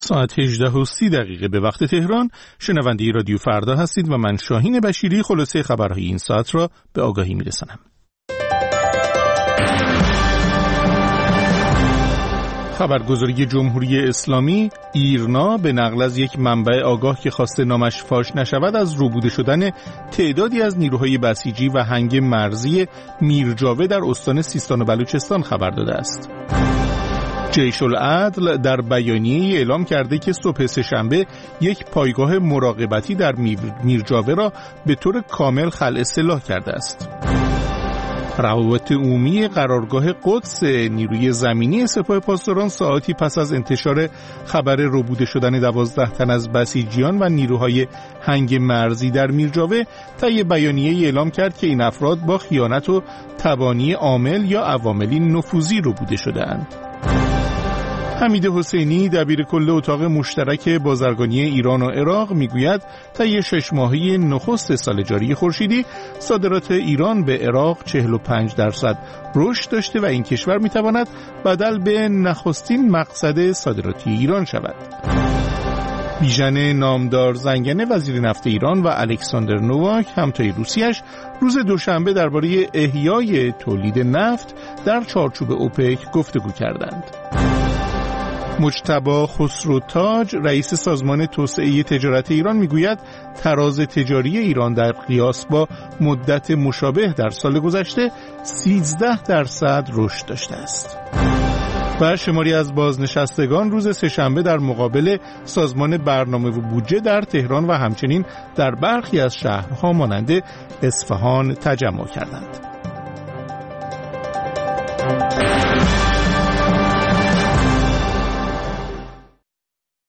ساعت 18:30 به وقت تهران شنونده رادیو فردا هستید و من شاهین بشیری خلاصه خبرهای این ساعت را به آگاهی میرسانم. خبرگزاری جمهوری اسلامی ایرنا به نقل از یک منبع آگاه که خواسته نامش فاش نشود از ربوده شدن تعدادی از نیروهای بسیجی و هنگ مرزی میرجاوه در استان سیستان و بلوچستان خبر داده است. جیش العدل در بیانیه‌ای اعلام کرده که صبح سه‌شنبه یک پایگاه مراقبتی در میرجاوه را به طور کامل خلع سلاح کرده است. روابط عمومی قرارگاه قدس نیروی زمینی سپاه پاسداران ساعاتی پس از انتشار خبر ربوده شدن 12 تن از بسیجیان و نیروهای هنگ مرزی در میرجاوه طی بیانیه‌ای اعلام کرد که این افراد با خیانت و تبانی عامل یا عواملی نفوذی ربوده شده‌اند. حمید حسینی دبیرکل اتاق مشترک بازرگانی ایران و عراق میگوید طی 6 ماهه نخست سال جاری خورشیدی صادرات ایران به عراق 45% رشد داشته و این کشور میتواند بدل به نخستین مقصد صادراتی ایران شود. بیژن نامدار زنگنه وزیر نفت ایران و الکساندر نوواک همتای روسیه‌اش روز دوشنبه درباره احیای تولید نفت در چارچوب اوپک گفتگو کردند. مجتبی خسروتاج رئیس سازمان توسعه تجارت ایران میگوید تراز تجاری ایران در قیاس با مدت مشابه در سال گذشته 13% رشد داشته است. و شماری از بازنشستگان روز سه‌شنبه در مقابل سازمان برنامه و بودجه در تهران و همچنین در برخی از شهرها مانند اصفهان تجمع کردند.